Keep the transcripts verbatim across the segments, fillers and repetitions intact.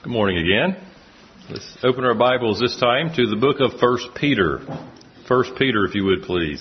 Good morning again. Let's open our Bibles this time to the book of First Peter. First Peter, if you would, please.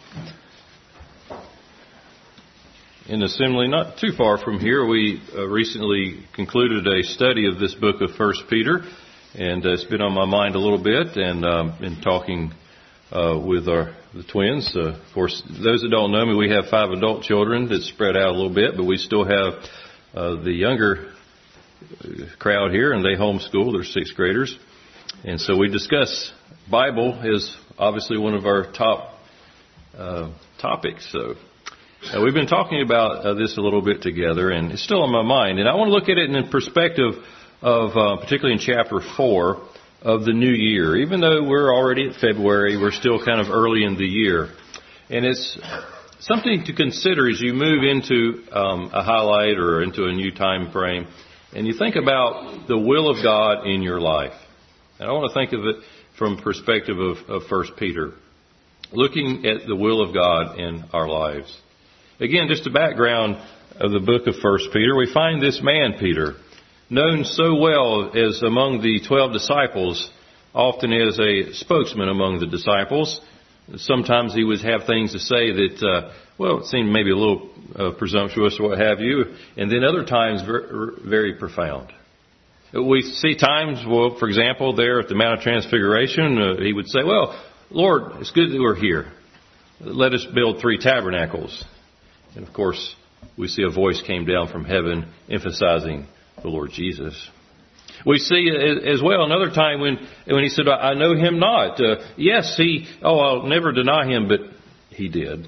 In assembly not too far from here, we uh, recently concluded a study of this book of First Peter, and uh, it's been on my mind a little bit, and um, been talking uh, with our the twins. Uh, of course, those that don't know me, we have five adult children that spread out a little bit, but we still have uh, the younger crowd here, and they homeschool. They're sixth graders, and so we discuss Bible is obviously one of our top uh, topics. So uh, we've been talking about uh, this a little bit together, and it's still on my mind. And I want to look at it in the perspective of, uh, particularly in chapter four of the new year. Even though we're already at February, we're still kind of early in the year, and it's something to consider as you move into um, a highlight or into a new time frame. And you think about the will of God in your life. And I want to think of it from perspective of, of First Peter. Looking at the will of God in our lives. Again, just a background of the book of First Peter. We find this man, Peter, known so well as among the twelve disciples, often as a spokesman among the disciples. Sometimes he would have things to say that, uh, well, it seemed maybe a little uh, presumptuous or what have you. And then other times very, very profound. We see times, well, for example, there at the Mount of Transfiguration, uh, he would say, well, Lord, it's good that we're here. Let us build three tabernacles. And of course, we see a voice came down from heaven emphasizing the Lord Jesus. We see as well another time when when he said, I know him not. Uh, yes, he, oh, I'll never deny him, but he did.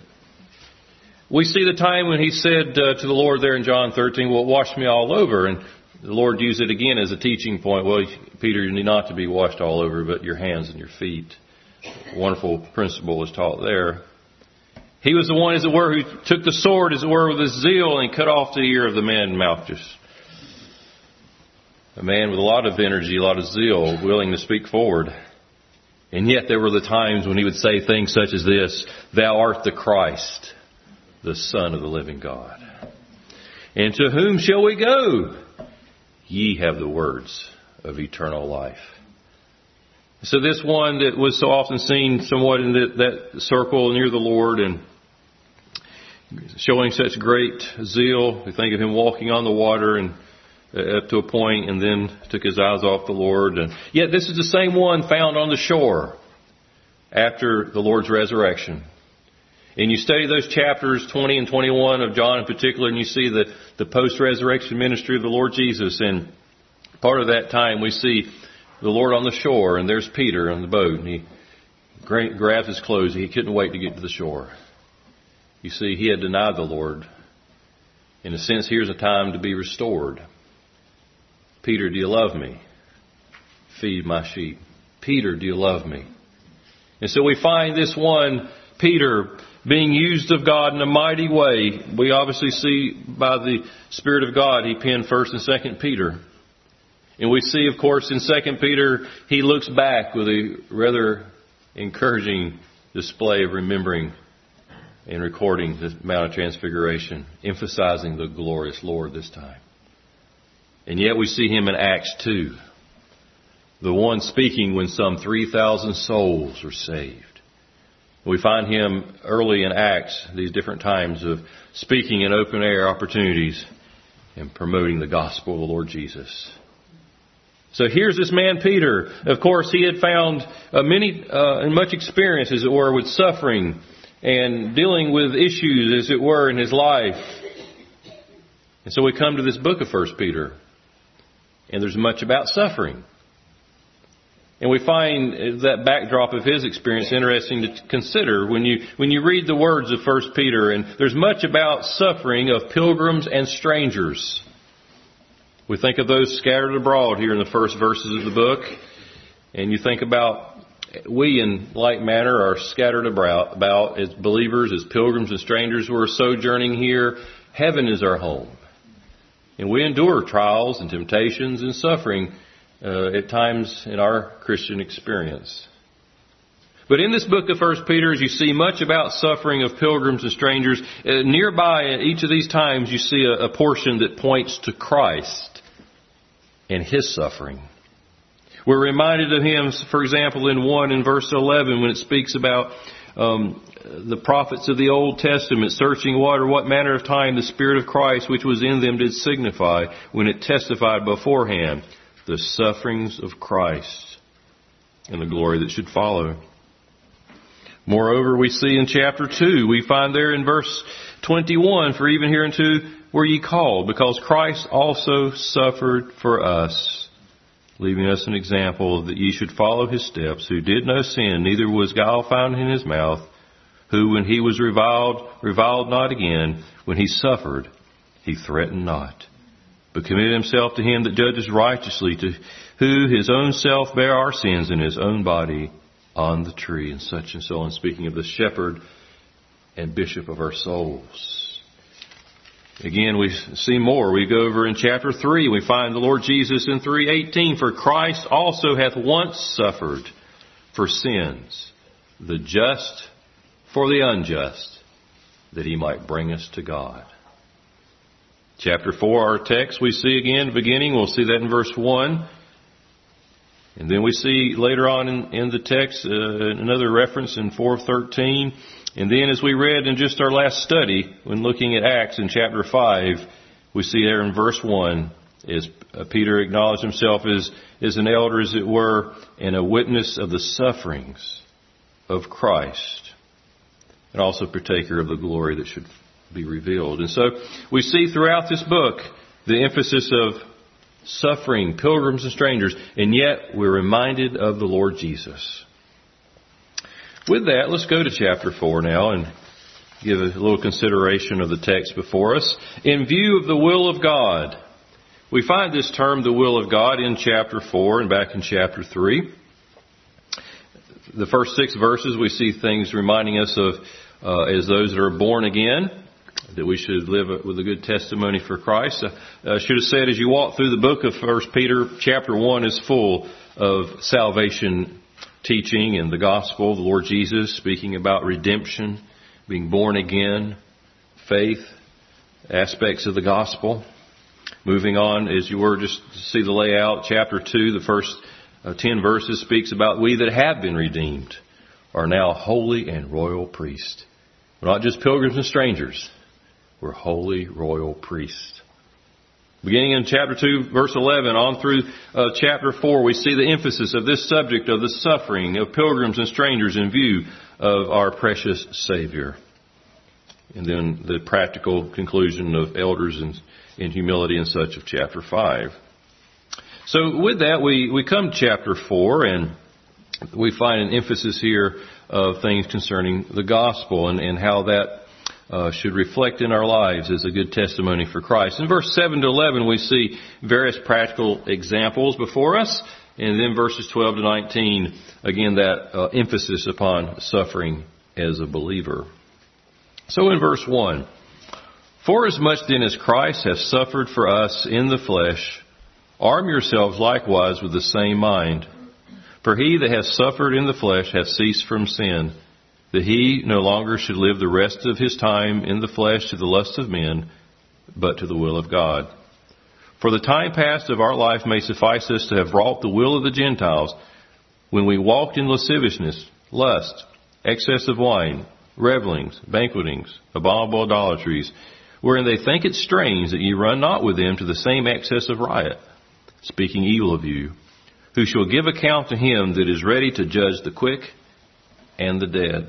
We see the time when he said uh, to the Lord there in John thirteen, well, wash me all over. And the Lord used it again as a teaching point. Well, Peter, you need not to be washed all over, but your hands and your feet. A wonderful principle is taught there. He was the one, as it were, who took the sword, as it were, with his zeal and cut off the ear of the man Malchus. A man with a lot of energy, a lot of zeal, willing to speak forward. And yet there were the times when he would say things such as this, Thou art the Christ, the Son of the living God. And to whom shall we go? Ye have the words of eternal life. So this one that was so often seen somewhat in that, that circle near the Lord and showing such great zeal. We think of him walking on the water and up to a point, and then took his eyes off the Lord. And yet this is the same one found on the shore after the Lord's resurrection. And you study those chapters twenty and twenty-one of John in particular, and you see the, the post-resurrection ministry of the Lord Jesus. And part of that time we see the Lord on the shore, and there's Peter on the boat, and he grabs his clothes. He couldn't wait to get to the shore. You see, he had denied the Lord. In a sense, here's a time to be restored. Peter, do you love me? Feed my sheep. Peter, do you love me? And so we find this one, Peter, being used of God in a mighty way. We obviously see by the Spirit of God, he penned First and Second Peter. And we see, of course, in Second Peter, he looks back with a rather encouraging display of remembering and recording the Mount of Transfiguration, emphasizing the glorious Lord this time. And yet we see him in Acts two, the one speaking when some three thousand souls were saved. We find him early in Acts, these different times of speaking in open air opportunities and promoting the gospel of the Lord Jesus. So here's this man Peter. Of course, he had found uh, many uh, and much experience, as it were, with suffering and dealing with issues, as it were, in his life. And so we come to this book of First Peter. And there's much about suffering. And we find that backdrop of his experience interesting to consider when you when you read the words of First Peter. And there's much about suffering of pilgrims and strangers. We think of those scattered abroad here in the first verses of the book. And you think about we in like manner are scattered about, about as believers, as pilgrims and strangers who are sojourning here. Heaven is our home. And we endure trials and temptations and suffering uh, at times in our Christian experience. But in this book of First Peter, as you see much about suffering of pilgrims and strangers, uh, nearby at each of these times you see a, a portion that points to Christ. and His suffering. We're reminded of Him, for example, in one in verse eleven when it speaks about um, the prophets of the Old Testament searching water, what manner of time the Spirit of Christ which was in them did signify when it testified beforehand the sufferings of Christ and the glory that should follow. Moreover, we see in chapter two, we find there in verse twenty-one, for even hereunto were ye called, because Christ also suffered for us, leaving us an example that ye should follow His steps, who did no sin, neither was guile found in His mouth, who when He was reviled, reviled not again, when He suffered, He threatened not, but committed Himself to Him that judges righteously, to who His own self bare our sins in His own body on the tree, and such and so on, speaking of the shepherd and bishop of our souls. Again, we see more. We go over in chapter three, we find the Lord Jesus in three eighteen, for Christ also hath once suffered for sins, the just for the unjust, that He might bring us to God. Chapter four, our text, we see again, beginning, we'll see that in verse one. And then we see later on in, in the text uh, another reference in four thirteen. And then as we read in just our last study, when looking at Acts in chapter five, we see there in verse one, as Peter acknowledged himself as, as an elder, as it were, and a witness of the sufferings of Christ, and also partaker of the glory that should be revealed. And so we see throughout this book the emphasis of suffering, pilgrims and strangers, and yet we're reminded of the Lord Jesus. With that, let's go to chapter four now and give a little consideration of the text before us. In view of the will of God, we find this term, the will of God, in chapter four and back in chapter three. The first six verses, we see things reminding us of, uh, as those that are born again, that we should live with a good testimony for Christ. Uh, I should have said, as you walk through the book of First Peter, chapter one is full of salvation teaching and the gospel, the Lord Jesus speaking about redemption, being born again, faith, aspects of the gospel. Moving on, as you were just to see the layout, chapter two, the first uh, ten verses speaks about we that have been redeemed are now holy and royal priests. We're not just pilgrims and strangers. We're holy royal priests. Beginning in chapter two, verse eleven, on through uh, chapter four, we see the emphasis of this subject of the suffering of pilgrims and strangers in view of our precious Savior. And then the practical conclusion of elders and in humility and such of chapter five. So with that, we, we come to chapter four, and we find an emphasis here of things concerning the gospel and, and how that Uh, should reflect in our lives as a good testimony for Christ. In verse seven to eleven, we see various practical examples before us. And then verses twelve to nineteen, again, that uh, emphasis upon suffering as a believer. So in verse one, for as much then as Christ hath suffered for us in the flesh, arm yourselves likewise with the same mind. For he that hath suffered in the flesh hath ceased from sin, that he no longer should live the rest of his time in the flesh to the lust of men, but to the will of God. For the time past of our life may suffice us to have wrought the will of the Gentiles, when we walked in lasciviousness, lust, excess of wine, revellings, banquetings, abominable idolatries, wherein they think it strange that ye run not with them to the same excess of riot, speaking evil of you, who shall give account to him that is ready to judge the quick and the dead.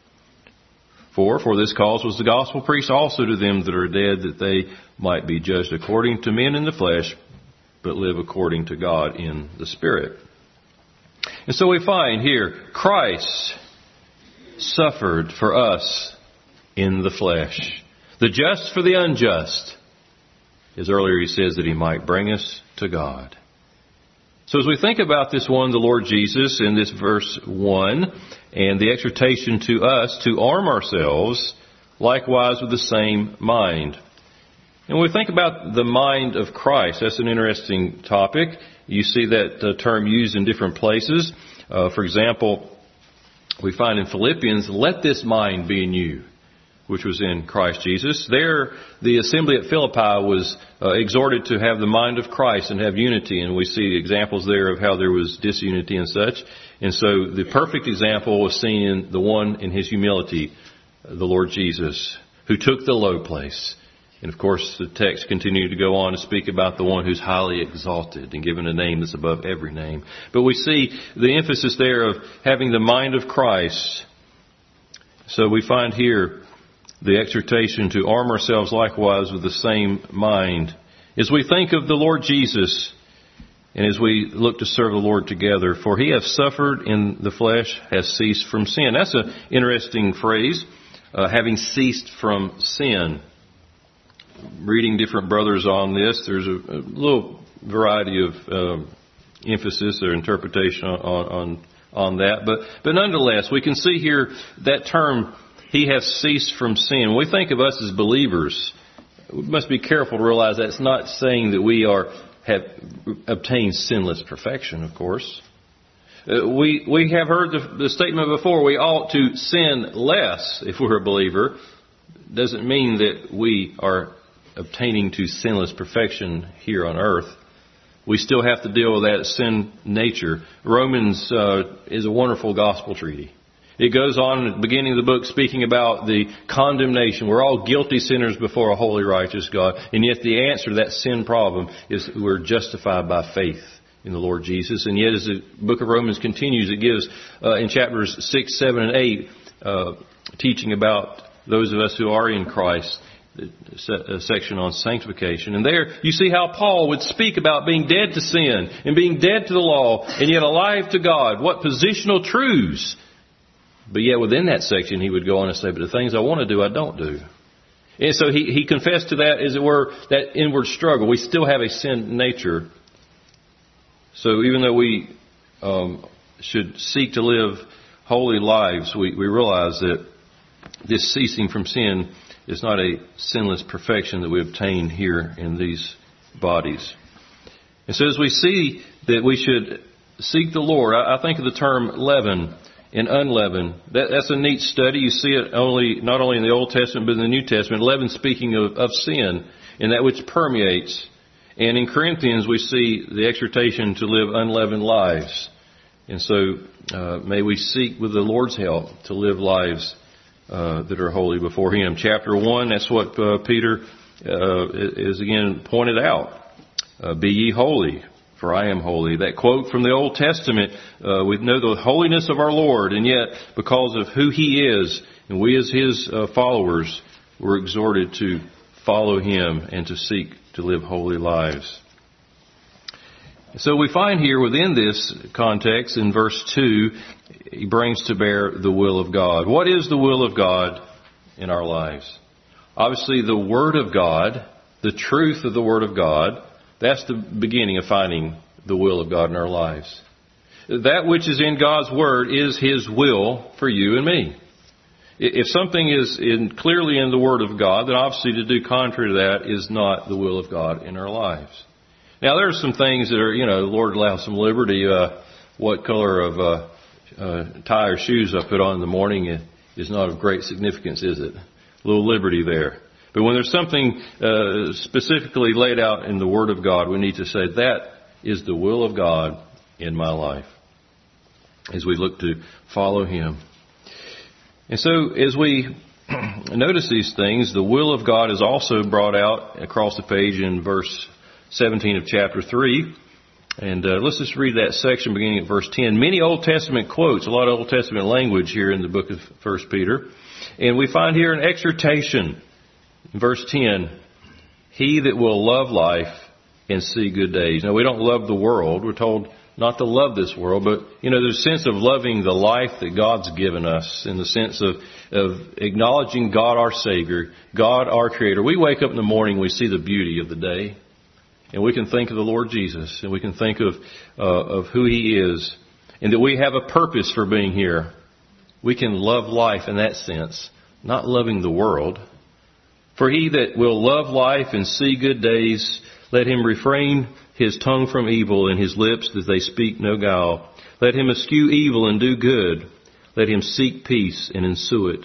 For, for this cause was the gospel preached also to them that are dead, that they might be judged according to men in the flesh, but live according to God in the Spirit. And so we find here, Christ suffered for us in the flesh. The just for the unjust. As earlier he says, that he might bring us to God. So as we think about this one, the Lord Jesus, in this verse one, and the exhortation to us to arm ourselves, likewise with the same mind. And when we think about the mind of Christ, that's an interesting topic. You see that uh, term used in different places. Uh, for example, we find in Philippians, let this mind be in you, which was in Christ Jesus. There, the assembly at Philippi was uh, exhorted to have the mind of Christ and have unity, and we see examples there of how there was disunity and such. And so the perfect example was seen in the one in his humility, the Lord Jesus, who took the low place. And of course, the text continued to go on to speak about the one who's highly exalted and given a name that's above every name. But we see the emphasis there of having the mind of Christ. So we find here the exhortation to arm ourselves likewise with the same mind. As we think of the Lord Jesus, and as we look to serve the Lord together, for he hath suffered in the flesh, has ceased from sin. That's an interesting phrase, uh, having ceased from sin. Reading different brothers on this, there's a, a little variety of um, emphasis or interpretation on, on on that. But but nonetheless, we can see here that term, he hath ceased from sin. When we think of us as believers, we must be careful to realize that's not saying that we are have obtained sinless perfection, of course. Uh, we we have heard the, the statement before, we ought to sin less if we're a believer. Doesn't mean that we are obtaining to sinless perfection here on earth. We still have to deal with that sin nature. Romans uh, is a wonderful gospel treaty. It goes on at the beginning of the book speaking about the condemnation. We're all guilty sinners before a holy, righteous God. And yet the answer to that sin problem is we're justified by faith in the Lord Jesus. And yet as the book of Romans continues, it gives uh, in chapters six, seven, and eight uh, teaching about those of us who are in Christ, a section on sanctification. And there you see how Paul would speak about being dead to sin and being dead to the law and yet alive to God. What positional truths. But yet within that section he would go on and say, but the things I want to do, I don't do. And so he, he confessed to that, as it were, that inward struggle. We still have a sin nature. So even though we um, should seek to live holy lives, we, we realize that this ceasing from sin is not a sinless perfection that we obtain here in these bodies. And so as we see that we should seek the Lord, I, I think of the term leaven and unleavened. That, that's a neat study. You see it only not only in the Old Testament but in the New Testament. Leaven speaking of, of sin and that which permeates. And in Corinthians we see the exhortation to live unleavened lives. And so uh, may we seek with the Lord's help to live lives Uh, that are holy before Him. Chapter one, that's what uh, Peter uh, is again pointed out. Uh, Be ye holy, for I am holy. That quote from the Old Testament, uh, we know the holiness of our Lord, and yet because of who He is, and we as His uh, followers, we're exhorted to follow Him and to seek to live holy lives. So we find here within this context in verse two, he brings to bear the will of God. What is the will of God in our lives? Obviously the Word of God, the truth of the Word of God, that's the beginning of finding the will of God in our lives. That which is in God's Word is His will for you and me. If something is in, clearly in the Word of God, then obviously to do contrary to that is not the will of God in our lives. Now, there are some things that are, you know, the Lord allows some liberty. Uh, what color of uh, uh, tie or shoes I put on in the morning is not of great significance, is it? A little liberty there. But when there's something uh, specifically laid out in the Word of God, we need to say that is the will of God in my life as we look to follow Him. And so as we notice these things, the will of God is also brought out across the page in verse seventeen of chapter three. And uh, let's just read that section beginning at verse ten. Many Old Testament quotes, a lot of Old Testament language here in the book of First Peter. And we find here an exhortation in verse ten. He that will love life and see good days. Now, we don't love the world. We're told not to love this world, but, you know, there's a sense of loving the life that God's given us in the sense of, of acknowledging God our Savior, God our Creator. We wake up in the morning, we see the beauty of the day. And we can think of the Lord Jesus, and we can think of uh, of who He is, and that we have a purpose for being here. We can love life in that sense, not loving the world. For he that will love life and see good days, let him refrain his tongue from evil and his lips that they speak no guile. Let him eschew evil and do good. Let him seek peace and ensue it.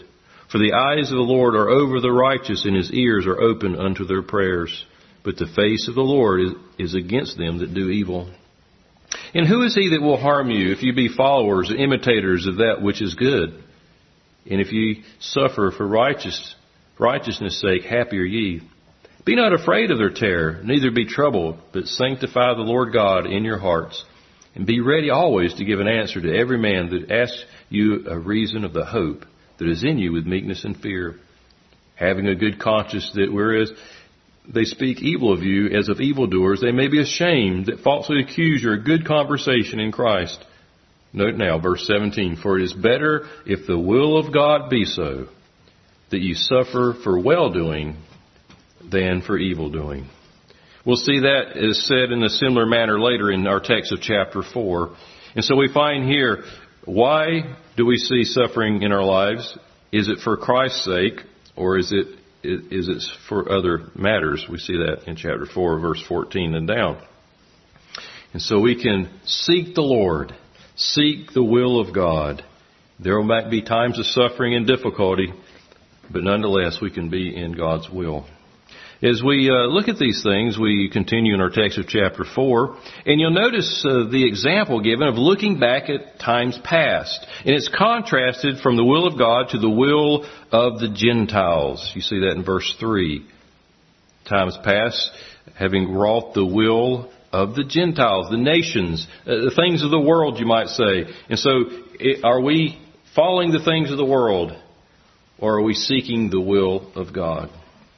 For the eyes of the Lord are over the righteous, and his ears are open unto their prayers. But the face of the Lord is, is against them that do evil. And who is he that will harm you, if you be followers and imitators of that which is good? And if ye suffer for righteous, righteousness' sake, happy are ye. Be not afraid of their terror, neither be troubled, but sanctify the Lord God in your hearts. And be ready always to give an answer to every man that asks you a reason of the hope that is in you with meekness and fear, having a good conscience, that whereas they speak evil of you as of evildoers, they may be ashamed that falsely accuse your good conversation in Christ. Note now, verse seventeen, for it is better, if the will of God be so, that you suffer for well-doing than for evil-doing. We'll see that is said in a similar manner later in our text of chapter four. And so we find here, why do we see suffering in our lives? Is it for Christ's sake, or is it is it for other matters? We see that in chapter four, verse fourteen and down. And so we can seek the Lord, seek the will of God. There might be times of suffering and difficulty, but nonetheless we can be in God's will. As we uh, look at these things, we continue in our text of chapter four, and you'll notice uh, the example given of looking back at times past. And it's contrasted from the will of God to the will of the Gentiles. You see that in verse three. Times past, having wrought the will of the Gentiles, the nations, uh, the things of the world, you might say. And so, it, are we following the things of the world, or are we seeking the will of God?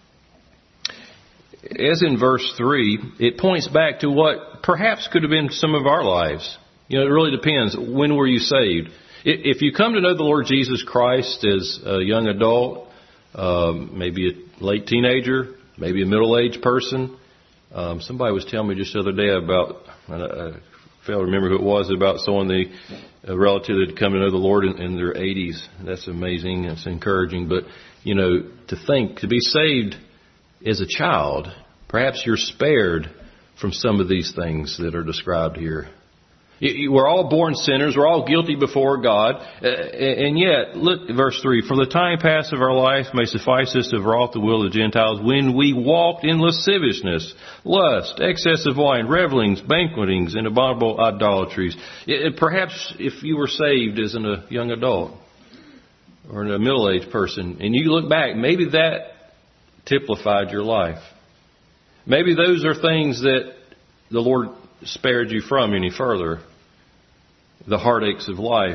As in verse three, it points back to what perhaps could have been some of our lives. You know, it really depends. When were you saved? If you come to know the Lord Jesus Christ as a young adult, um, maybe a late teenager, maybe a middle-aged person. Um, somebody was telling me just the other day about, I fail to remember who it was, about someone, the, a relative that had come to know the Lord in, in their eighties. That's amazing. That's encouraging. But, you know, to think, to be saved as a child, perhaps you're spared from some of these things that are described here. We're all born sinners. We're all guilty before God. And yet, look at verse three. For the time past of our life may suffice us to have wrought the will of the Gentiles when we walked in lasciviousness, lust, excess of wine, revelings, banquetings, and abominable idolatries. It, perhaps if you were saved as a young adult or a middle-aged person, and you look back, maybe that typified your life. Maybe those are things that the Lord spared you from any further. The heartaches of life.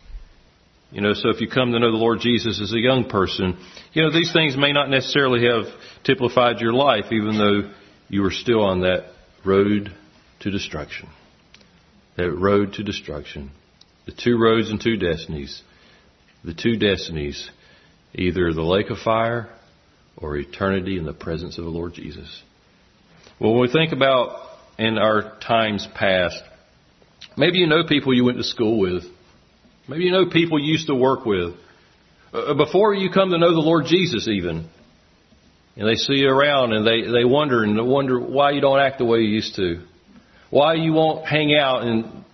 You know, so if you come to know the Lord Jesus as a young person, you know, these things may not necessarily have typified your life, even though you were still on that road to destruction. That road to destruction. The two roads and two destinies. The two destinies. Either the lake of fire or eternity in the presence of the Lord Jesus. Well, when we think about in our times past, maybe you know people you went to school with. Maybe you know people you used to work with. Uh, before you come to know the Lord Jesus even. And they see you around and they, they wonder and they wonder why you don't act the way you used to. Why you won't hang out and,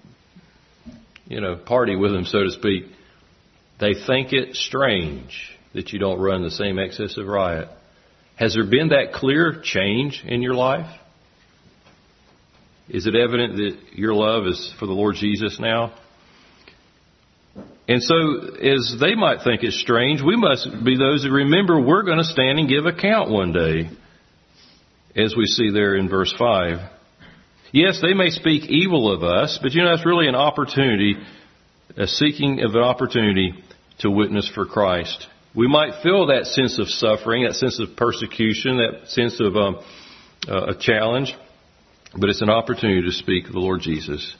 you know, party with them, so to speak. They think it strange that you don't run the same excessive riot. Has there been that clear change in your life? Is it evident that your love is for the Lord Jesus now? And so, as they might think it's strange, we must be those that remember we're going to stand and give account one day, as we see there in verse five. Yes, they may speak evil of us, but you know, it's really an opportunity, a seeking of an opportunity to witness for Christ. We might feel that sense of suffering, that sense of persecution, that sense of um, uh, a challenge, but it's an opportunity to speak of the Lord Jesus.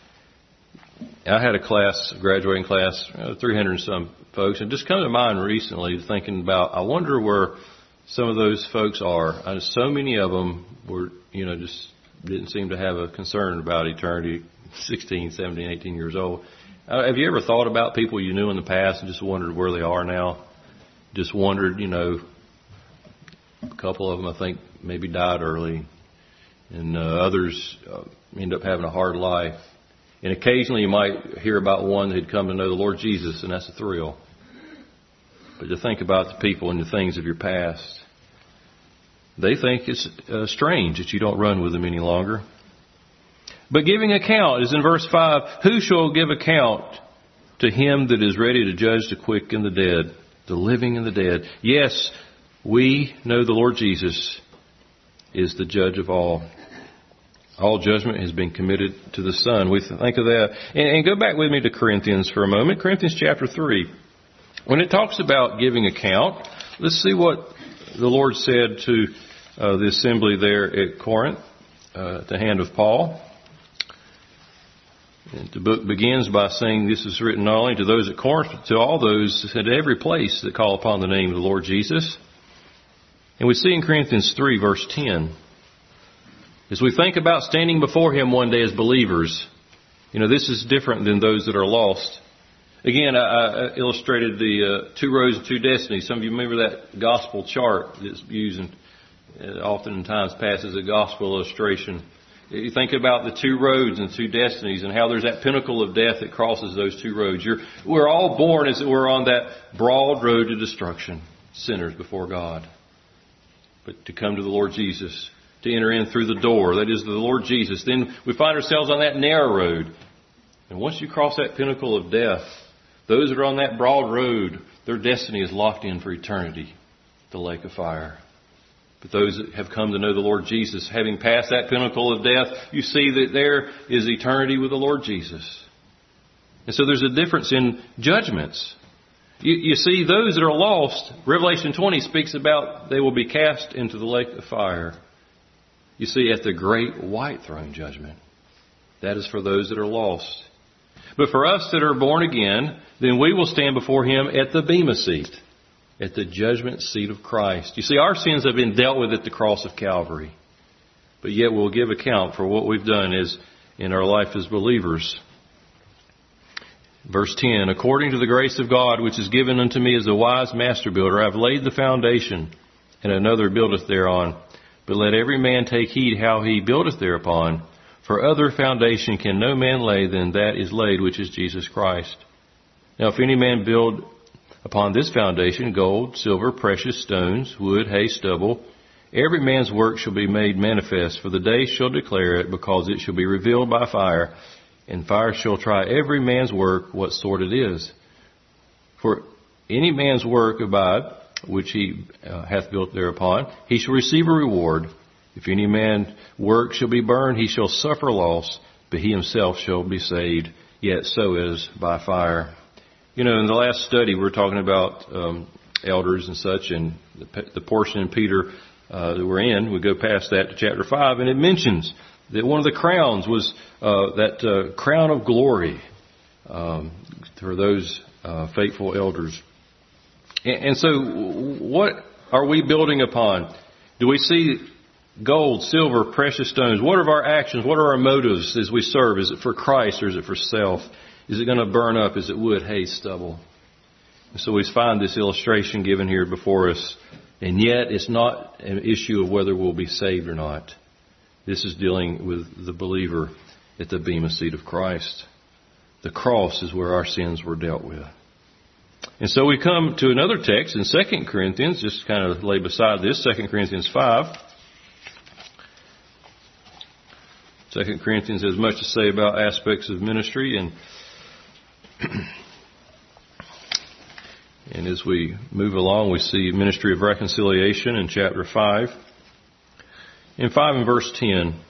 I had a class, a graduating class, uh, three hundred and some folks, and just come to mind recently thinking about, I wonder where some of those folks are. And so many of them were, you know, just didn't seem to have a concern about eternity, sixteen, seventeen, eighteen years old. Uh, have you ever thought about people you knew in the past and just wondered where they are now? Just wondered, you know, a couple of them I think maybe died early, and uh, others uh, end up having a hard life. And occasionally you might hear about one that had come to know the Lord Jesus, and that's a thrill. but to think about the people and the things of your past. They think it's uh, strange that you don't run with them any longer. But giving account is in verse five. Who shall give account to him that is ready to judge the quick and the dead, the living and the dead? Yes, we know the Lord Jesus is the judge of all. All judgment has been committed to the Son. We think of that. And, and go back with me to Corinthians for a moment. Corinthians chapter three. When it talks about giving account, let's see what the Lord said to uh, the assembly there at Corinth, uh, at the hand of Paul. And the book begins by saying this is written not only to those at Corinth, but to all those at every place that call upon the name of the Lord Jesus. And we see in Corinthians three, verse ten, as we think about standing before Him one day as believers, you know, this is different than those that are lost. Again, I, I illustrated the uh, two roads and two destinies. Some of you remember that gospel chart that's used and uh, oftentimes passed as a gospel illustration. You think about the two roads and two destinies and how there's that pinnacle of death that crosses those two roads. You're, we're all born as it were on that broad road to destruction, sinners before God. But to come to the Lord Jesus, to enter in through the door, that is the Lord Jesus, then we find ourselves on that narrow road. And once you cross that pinnacle of death, those that are on that broad road, their destiny is locked in for eternity, the lake of fire. But those that have come to know the Lord Jesus, having passed that pinnacle of death, you see that there is eternity with the Lord Jesus. And so there's a difference in judgments. You, you see, those that are lost, Revelation twenty speaks about they will be cast into the lake of fire. You see, at the great white throne judgment. That is for those that are lost. But for us that are born again, then we will stand before Him at the bema seat, at the judgment seat of Christ. You see, our sins have been dealt with at the cross of Calvary. But yet we'll give account for what we've done as in our life as believers. Verse ten, according to the grace of God, which is given unto me as a wise master builder, I have laid the foundation, and another buildeth thereon. But let every man take heed how he buildeth thereupon. For other foundation can no man lay than that is laid, which is Jesus Christ. Now if any man build upon this foundation gold, silver, precious stones, wood, hay, stubble, every man's work shall be made manifest, for the day shall declare it, because it shall be revealed by fire, and fire shall try every man's work, what sort it is. For any man's work abide, which he uh, hath built thereupon, he shall receive a reward. If any man's work shall be burned, he shall suffer loss, but he himself shall be saved, yet so is by fire. You know, in the last study, we were talking about um, elders and such, and the, the portion in Peter uh, that we're in, we go past that to chapter five, and it mentions that one of the crowns was uh, that uh, crown of glory um, for those uh, faithful elders. And, and so what are we building upon? Do we see gold, silver, precious stones? What are our actions? What are our motives as we serve? Is it for Christ or is it for self? Is it going to burn up? Is it wood, hay, stubble? And so we find this illustration given here before us. And yet it's not an issue of whether we'll be saved or not. This is dealing with the believer at the bema seat of Christ. The cross is where our sins were dealt with. And so we come to another text in Second Corinthians, just kind of lay beside this, Second Corinthians five. Second Corinthians has much to say about aspects of ministry, and and as we move along, we see ministry of reconciliation in chapter five. In five and verse ten,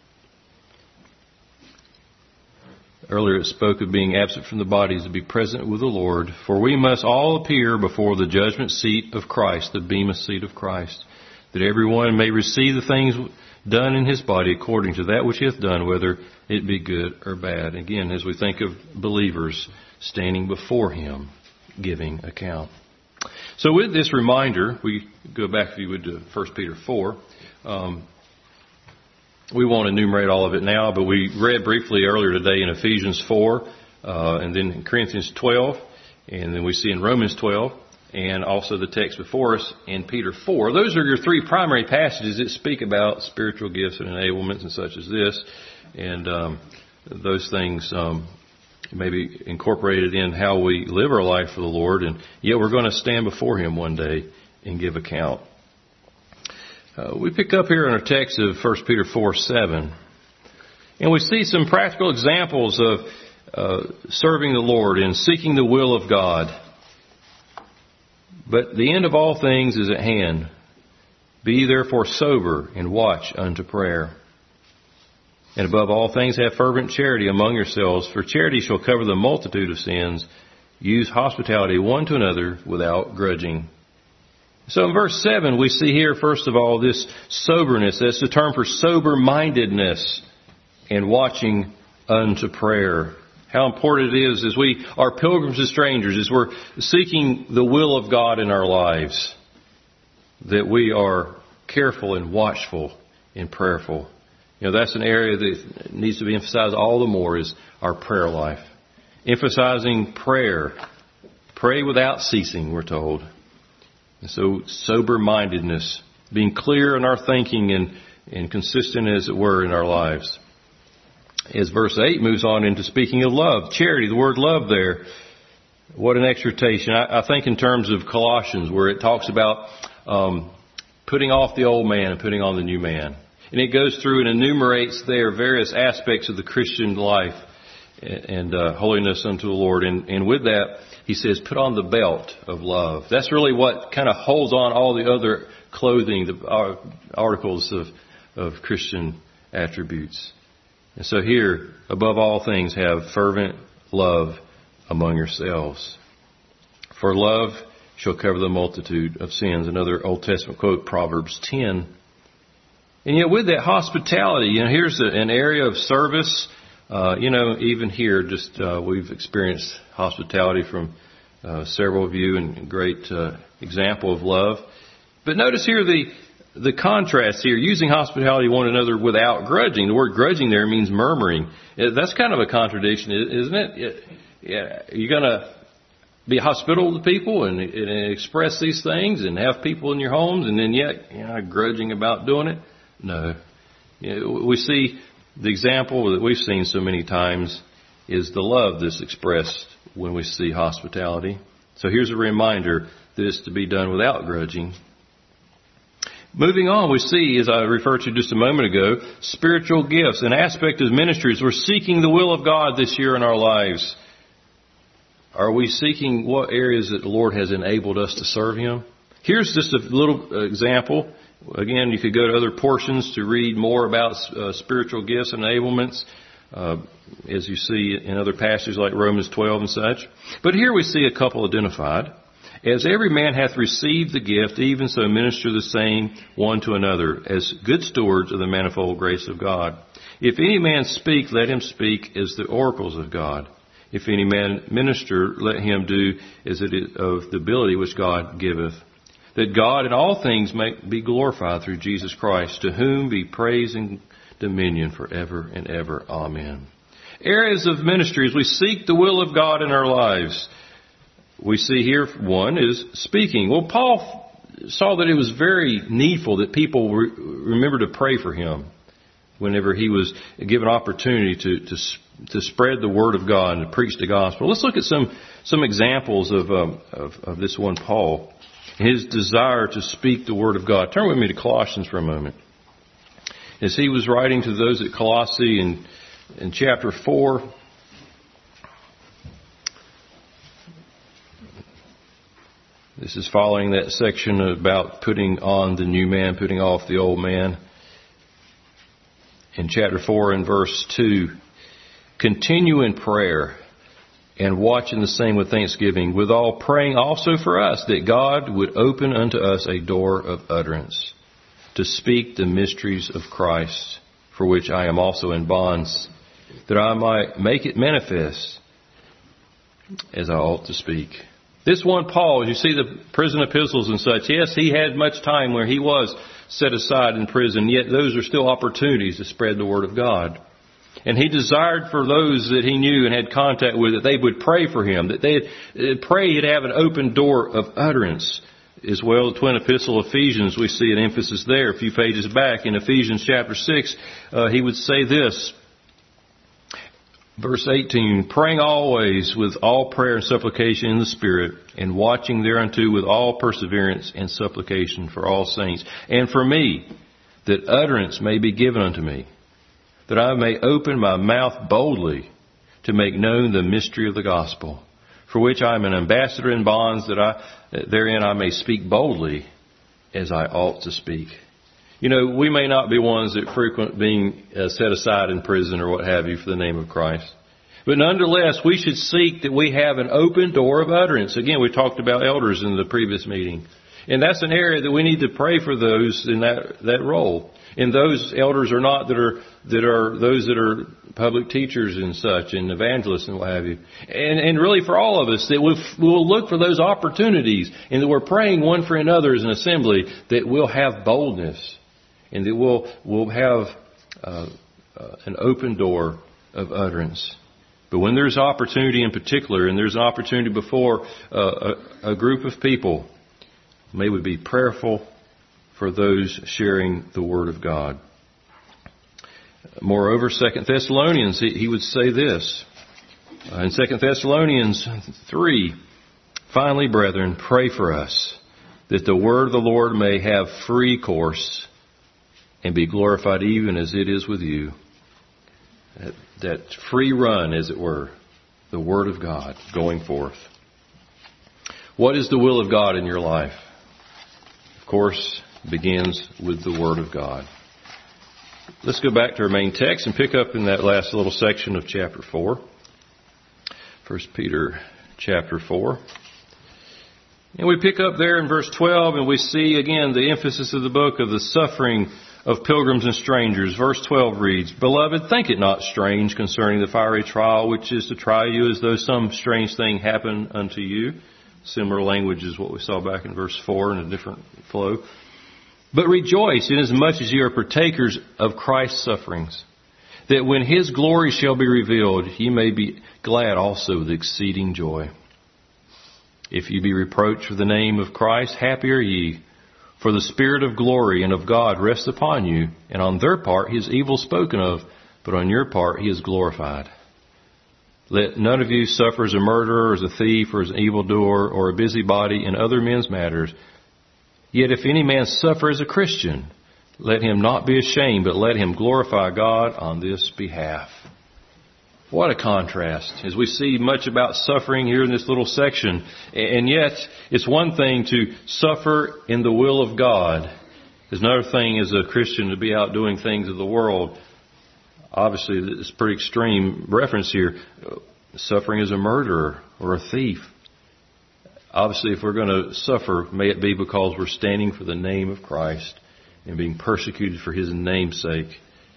earlier it spoke of being absent from the bodies to be present with the Lord. For we must all appear before the judgment seat of Christ, the bema seat of Christ, that everyone may receive the things done in his body according to that which he hath done, whether it be good or bad. Again, as we think of believers standing before Him, giving account. So with this reminder, we go back, if you would, to First Peter four. Um, we won't enumerate all of it now, but we read briefly earlier today in Ephesians four, uh, and then in Corinthians twelve, and then we see in Romans twelve, and also the text before us in Peter four. Those are your three primary passages that speak about spiritual gifts and enablements and such as this. And um, those things um, maybe incorporated in how we live our life for the Lord, and yet we're going to stand before Him one day and give account. Uh, we pick up here in our text of First Peter four seven, and we see some practical examples of uh, serving the Lord and seeking the will of God. But the end of all things is at hand. Be therefore sober and watch unto prayer. And above all things have fervent charity among yourselves, for charity shall cover the multitude of sins. Use hospitality one to another without grudging. So in verse seven, we see here, first of all, this soberness. That's the term for sober-mindedness and watching unto prayer. How important it is as we are pilgrims and strangers, as we're seeking the will of God in our lives, that we are careful and watchful and prayerful. You know, that's an area that needs to be emphasized all the more, is our prayer life. Emphasizing prayer. Pray without ceasing, we're told. And so sober-mindedness, being clear in our thinking and, and consistent, as it were, in our lives. As verse eight moves on into speaking of love, charity, the word love there, what an exhortation. I, I think in terms of Colossians, where it talks about um, putting off the old man and putting on the new man. And it goes through and enumerates there various aspects of the Christian life and, and uh, holiness unto the Lord. And, and with that, he says, put on the belt of love. That's really what kind of holds on all the other clothing, the uh, articles of, of Christian attributes. And so here, above all things, have fervent love among yourselves. For love shall cover the multitude of sins. Another Old Testament quote, Proverbs ten. And yet with that hospitality, you know, here's a, an area of service. Uh, you know, even here, just uh, we've experienced hospitality from uh, several of you, and a great uh, example of love. But notice here the the contrast here, using hospitality to one another without grudging. The word grudging there means murmuring. That's kind of a contradiction, isn't it? Yeah, you're going to be hospitable to people and, and express these things and have people in your homes, and then yet you're not grudging about doing it. No. You know, we see the example that we've seen so many times is the love that's expressed when we see hospitality. So here's a reminder that it's to be done without grudging. Moving on, we see, as I referred to just a moment ago, spiritual gifts. An aspect of ministries. We're seeking the will of God this year in our lives. Are we seeking what areas that the Lord has enabled us to serve Him? Here's just a little example. Again, you could go to other portions to read more about uh, spiritual gifts and enablements, uh, as you see in other passages like Romans twelve and such. But here we see a couple identified. As every man hath received the gift, even so minister the same one to another, as good stewards of the manifold grace of God. If any man speak, let him speak as the oracles of God. If any man minister, let him do as it is of the ability which God giveth. That God in all things may be glorified through Jesus Christ, to whom be praise and dominion forever and ever. Amen. Areas of ministry as we seek the will of God in our lives. We see here one is speaking. Well, Paul saw that it was very needful that people re- remember to pray for him whenever he was given opportunity to, to to spread the word of God and to preach the gospel. Let's look at some some examples of um, of, of this one, Paul. His desire to speak the word of God. Turn with me to Colossians for a moment. As he was writing to those at Colossae in, in chapter four, this is following that section about putting on the new man, putting off the old man. In chapter four and verse two, continue in prayer and watching the same with thanksgiving, withal praying also for us, that God would open unto us a door of utterance, to speak the mysteries of Christ, for which I am also in bonds, that I might make it manifest as I ought to speak. This one, Paul, as you see the prison epistles and such, yes, he had much time where he was set aside in prison, yet those are still opportunities to spread the word of God. And he desired for those that he knew and had contact with that they would pray for him, that they'd pray he'd have an open door of utterance. As well, the twin epistle of Ephesians, we see an emphasis there a few pages back. In Ephesians chapter six, uh, he would say this, Verse eighteen, praying always with all prayer and supplication in the Spirit, and watching thereunto with all perseverance and supplication for all saints, and for me, that utterance may be given unto me, that I may open my mouth boldly to make known the mystery of the gospel, for which I am an ambassador in bonds, that I therein I may speak boldly as I ought to speak. You know, we may not be ones that frequent being uh, set aside in prison or what have you for the name of Christ. But nonetheless, we should seek that we have an open door of utterance. Again, we talked about elders in the previous meeting. And that's an area that we need to pray for those in that, that role. And those elders are not that are, that are those that are public teachers and such, and evangelists and what have you. And, and really for all of us, that we'll, we'll look for those opportunities, and that we're praying one for another as an assembly, that we'll have boldness. And that we'll, we'll have uh, uh, an open door of utterance. But when there's opportunity in particular, and there's an opportunity before uh, a, a group of people, may we be prayerful for those sharing the Word of God. Moreover, Second Thessalonians, he, he would say this. Uh, in Second Thessalonians three, finally, brethren, pray for us, that the Word of the Lord may have free course, and be glorified even as it is with you. That, that free run, as it were, the Word of God going forth. What is the will of God in your life? Of course, it begins with the Word of God. Let's go back to our main text and pick up in that last little section of chapter four. First Peter chapter four. And we pick up there in verse twelve, and we see again the emphasis of the book of the suffering of pilgrims and strangers. Verse twelve reads, Beloved, think it not strange concerning the fiery trial, which is to try you as though some strange thing happened unto you. Similar language is what we saw back in verse four in a different flow. But rejoice inasmuch as ye are partakers of Christ's sufferings, that when His glory shall be revealed, ye may be glad also with exceeding joy. If ye be reproached for the name of Christ, happy are ye, for the Spirit of glory and of God rests upon you, and on their part He is evil spoken of, but on your part He is glorified. Let none of you suffer as a murderer, or as a thief, or as an evildoer, or a busybody in other men's matters. Yet if any man suffer as a Christian, let him not be ashamed, but let him glorify God on this behalf. What a contrast, as we see much about suffering here in this little section. And yet, it's one thing to suffer in the will of God. It's another thing as a Christian to be out doing things of the world. Obviously, it's a pretty extreme reference here. Suffering as a murderer or a thief. Obviously, if we're going to suffer, may it be because we're standing for the name of Christ and being persecuted for His name's sake.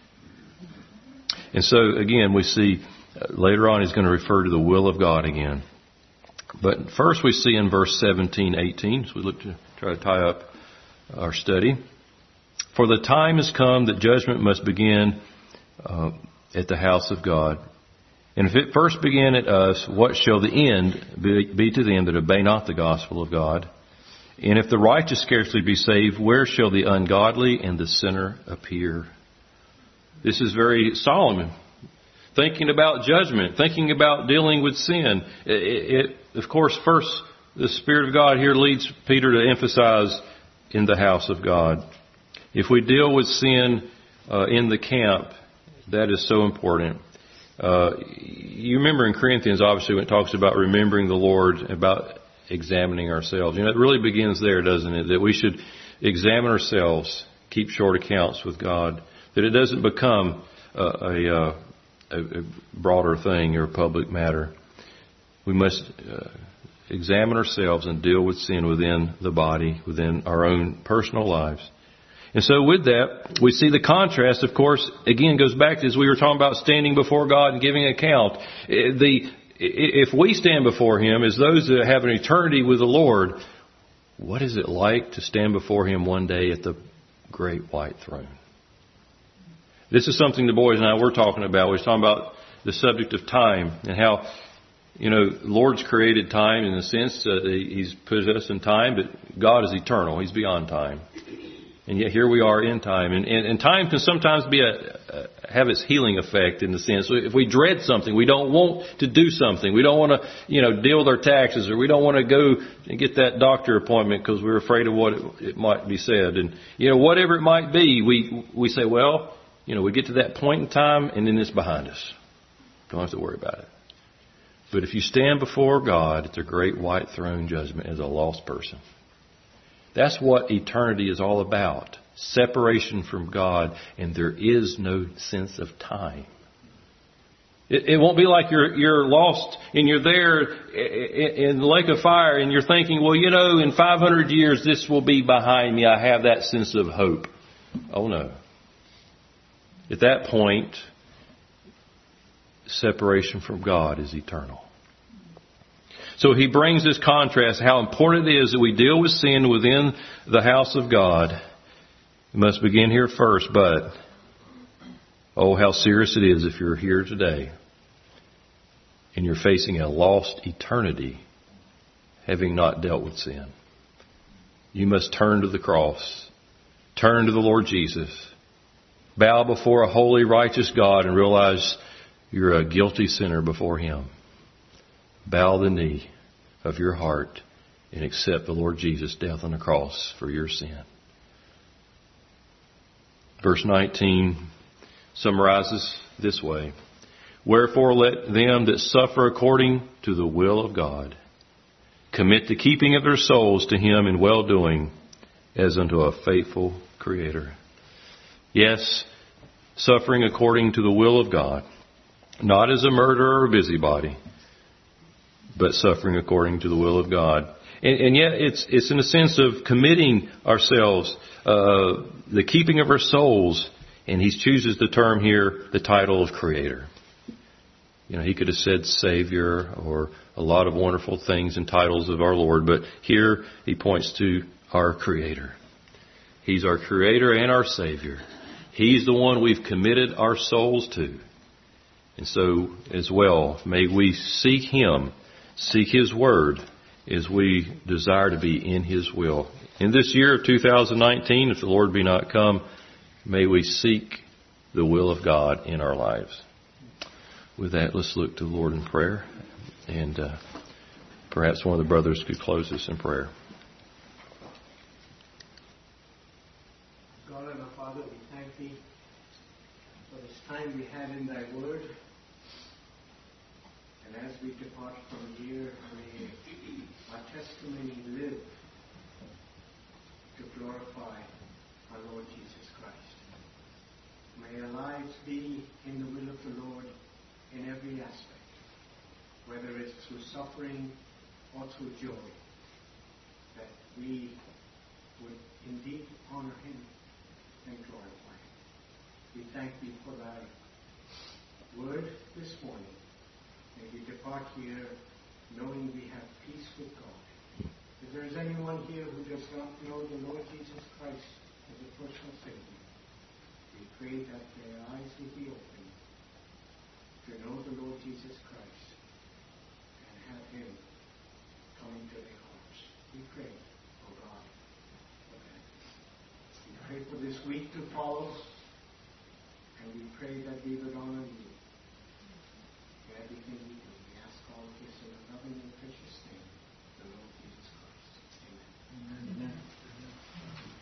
And so, again, we see later on He's going to refer to the will of God again. But first we see in verse seventeen, eighteen, so we look to try to tie up our study. For the time has come that judgment must begin uh, at the house of God. And if it first begin at us, what shall the end be, be to them that obey not the gospel of God? And if the righteous scarcely be saved, where shall the ungodly and the sinner appear? This is very solemn. Thinking about judgment, thinking about dealing with sin. It, it, of course, first, the Spirit of God here leads Peter to emphasize in the house of God. If we deal with sin uh, in the camp, that is so important. Uh, you remember in Corinthians, obviously, when it talks about remembering the Lord, about examining ourselves. You know, it really begins there, doesn't it? That we should examine ourselves, keep short accounts with God. That it doesn't become a, a, a, a broader thing or a public matter. We must uh, examine ourselves and deal with sin within the body, within our own personal lives. And so with that, we see the contrast, of course, again, goes back to as we were talking about standing before God and giving account. The, if we stand before Him as those that have an eternity with the Lord, what is it like to stand before Him one day at the great white throne? This is something the boys and I were talking about. We were talking about the subject of time and how, you know, the Lord's created time in the sense that He's put us in time, but God is eternal. He's beyond time. And yet here we are in time. And, and, and time can sometimes be a, a, have its healing effect in the sense. So if we dread something, we don't want to do something. We don't want to, you know, deal with our taxes, or we don't want to go and get that doctor appointment because we're afraid of what it, it might be said. And, you know, whatever it might be, we, we say, well, you know, we get to that point in time and then it's behind us. Don't have to worry about it. But if you stand before God at the great white throne judgment as a lost person, that's what eternity is all about. Separation from God, and there is no sense of time. It, it won't be like you're you're lost and you're there in the lake of fire and you're thinking, well, you know, in five hundred years this will be behind me. I have that sense of hope. Oh no. At that point, separation from God is eternal. So he brings this contrast, how important it is that we deal with sin within the house of God. We must begin here first, but oh, how serious it is if you're here today and you're facing a lost eternity, having not dealt with sin. You must turn to the cross, turn to the Lord Jesus, bow before a holy, righteous God and realize you're a guilty sinner before Him. Bow the knee of your heart and accept the Lord Jesus' death on the cross for your sin. Verse nineteen summarizes this way. Wherefore let them that suffer according to the will of God commit the keeping of their souls to Him in well-doing as unto a faithful Creator. Yes, suffering according to the will of God, not as a murderer or busybody, but suffering according to the will of God. And, and yet it's it's in a sense of committing ourselves, uh, the keeping of our souls. And he chooses the term here, the title of Creator. You know, he could have said Savior or a lot of wonderful things and titles of our Lord, but here he points to our Creator. He's our Creator and our Savior. He's the one we've committed our souls to. And so as well, may we seek Him, seek His Word as we desire to be in His will. In this year of two thousand nineteen, if the Lord be not come, may we seek the will of God in our lives. With that, let's look to the Lord in prayer. And uh, perhaps one of the brothers could close us in prayer. God and our Father, we thank Thee for this time we had in Thy Word. And as we depart from here, may our testimony live to glorify our Lord Jesus Christ. May our lives be in the will of the Lord in every aspect, whether it's through suffering or through joy, that we would indeed honor Him and glorify Him. We thank Thee for Thy Word this morning. May we depart here knowing we have peace with God. If there is anyone here who does not know the Lord Jesus Christ as a personal Savior, we pray that their eyes will be opened to know the Lord Jesus Christ and have Him come into their hearts. We pray, oh God, for that. We pray for this week to follow, and we pray that we would honor